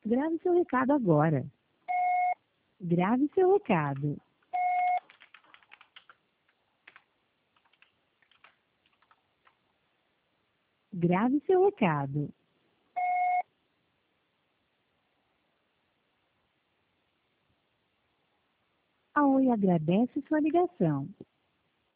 Grave seu recado agora. Grave seu recado. Grave seu recado. A Oi agradece sua ligação.